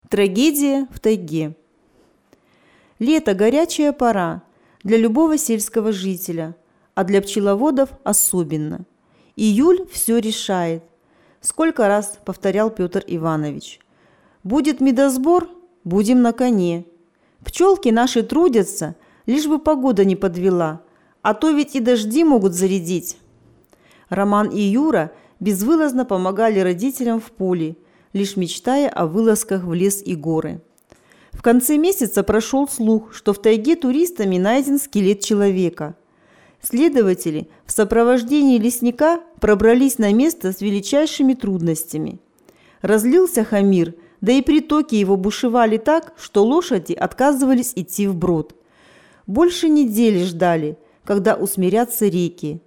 Трагедия в тайге. Лето – горячая пора для любого сельского жителя, а для пчеловодов особенно. Июль все решает. Сколько раз повторял Петр Иванович. Будет медосбор – будем на коне. Пчелки наши трудятся, лишь бы погода не подвела, а то ведь и дожди могут зарядить. Роман и Юра безвылазно помогали родителям в поле, лишь мечтая о вылазках в лес и горы. В конце месяца прошел слух, что в тайге туристами найден скелет человека. Следователи в сопровождении лесника пробрались на место с величайшими трудностями. Разлился Хамир, да и притоки его бушевали так, что лошади отказывались идти вброд. Больше недели ждали, когда усмирятся реки.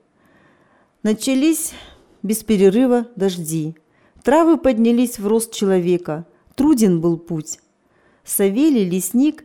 Начались без перерыва дожди. Травы поднялись в рост человека. Труден был путь. Савелий, лесник,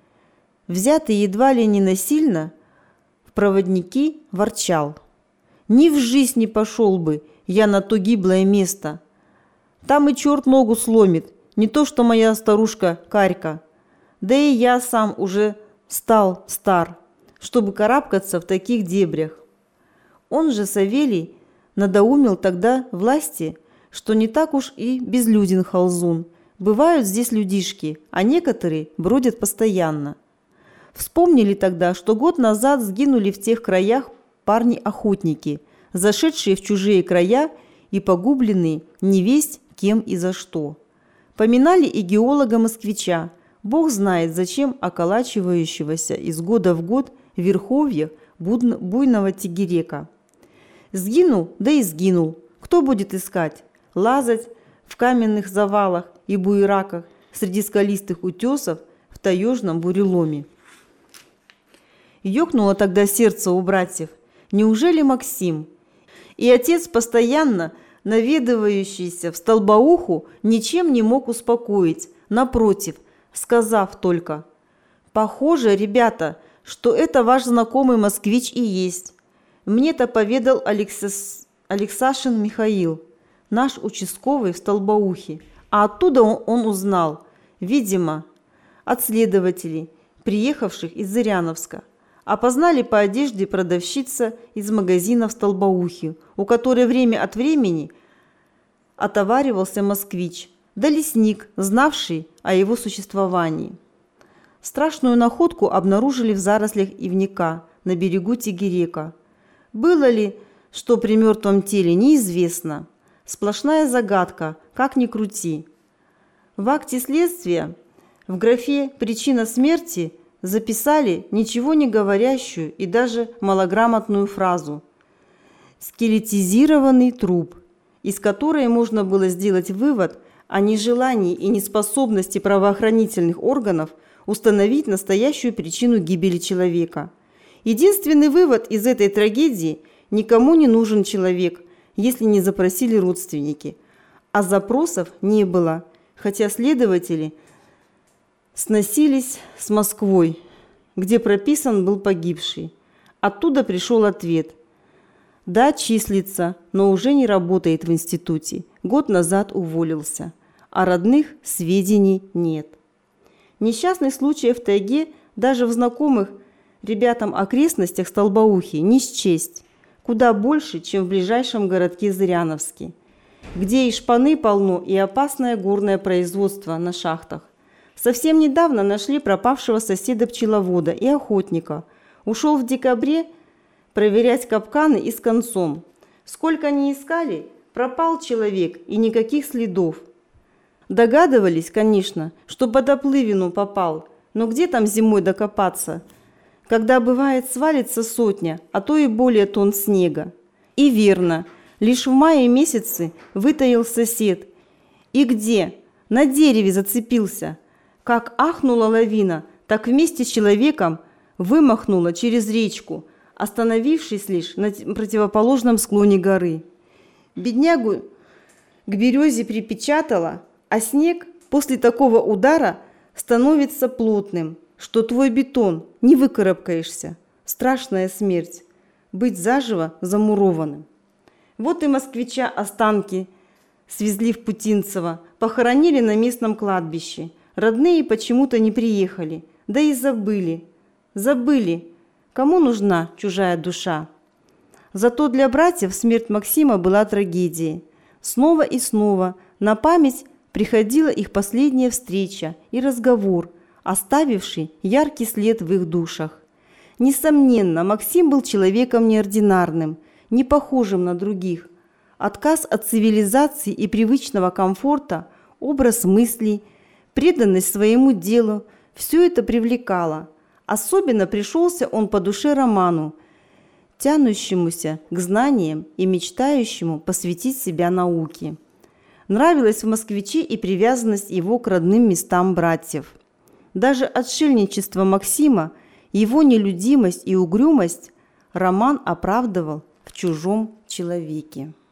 взятый едва ли не насильно, в проводники ворчал. «Ни в жизнь не пошел бы я на то гиблое место. Там и черт ногу сломит, не то что моя старушка Карька. Да и я сам уже стал стар, чтобы карабкаться в таких дебрях». Он же, Савелий, надоумил тогда власти, что не так уж и безлюден Халзун. Бывают здесь людишки, а некоторые бродят постоянно. Вспомнили тогда, что год назад сгинули в тех краях парни-охотники, зашедшие в чужие края и погубленные невесть кем и за что. Поминали и геолога-москвича, бог знает зачем околачивающегося из года в год в верховьях буйного Тегерека. Сгинул, да и сгинул. Кто будет искать? Лазать в каменных завалах и буераках среди скалистых утесов в таежном буреломе. Ёкнуло тогда сердце у братьев. Неужели Максим? И отец, постоянно наведывающийся в Столбоуху, ничем не мог успокоить. Напротив, сказав только: «Похоже, ребята, что это ваш знакомый москвич и есть. Мне-то поведал Алексашин Михаил, наш участковый в Столбоухе, а оттуда он узнал, видимо, от следователей, приехавших из Зыряновска. Опознали по одежде продавщица из магазина в Столбоухе, у которой время от времени отоваривался москвич, да лесник, знавший о его существовании. Страшную находку обнаружили в зарослях ивника на берегу Тегерека. Было ли что при мертвом теле, неизвестно. Сплошная загадка, как ни крути. В акте следствия в графе «Причина смерти» записали ничего не говорящую и даже малограмотную фразу «скелетизированный труп», из которой можно было сделать вывод о нежелании и неспособности правоохранительных органов установить настоящую причину гибели человека. Единственный вывод из этой трагедии – никому не нужен человек, если не запросили родственники. А запросов не было, хотя следователи сносились с Москвой, где прописан был погибший. Оттуда пришел ответ: да, числится, но уже не работает в институте. Год назад уволился. А родных сведений нет. Несчастных случаев в тайге даже в знакомых ребятам окрестностях Столбоухи не счесть. Куда больше, чем в ближайшем городке Зыряновске, где и шпаны полно, и опасное горное производство на шахтах. Совсем недавно нашли пропавшего соседа-пчеловода и охотника. Ушел в декабре проверять капканы и с концом. Сколько ни искали, пропал человек и никаких следов. Догадывались, конечно, что под оплывину попал, но где там зимой докопаться, когда, бывает, свалится сотня, а то и более тонн снега. И верно, лишь в мае месяце вытаил сосед. И где? На дереве зацепился. Как ахнула лавина, так вместе с человеком вымахнула через речку, остановившись лишь на противоположном склоне горы. Беднягу к березе припечатала, а снег после такого удара становится плотным, что твой бетон не выкарабкаешься. Страшная смерть – быть заживо замурованным. Вот и москвича останки свезли в Путинцево, похоронили на местном кладбище. Родные почему-то не приехали, да и забыли. Забыли, кому нужна чужая душа. Зато для братьев смерть Максима была трагедией. Снова и снова на память приходила их последняя встреча и разговор, оставивший яркий след в их душах. Несомненно, Максим был человеком неординарным, не похожим на других. Отказ от цивилизации и привычного комфорта, образ мыслей, преданность своему делу – все это привлекало. Особенно пришелся он по душе Роману, тянущемуся к знаниям и мечтающему посвятить себя науке. Нравилась в москвиче и привязанность его к родным местам братьев. Даже отшельничество Максима, его нелюдимость и угрюмость Роман оправдывал в чужом человеке.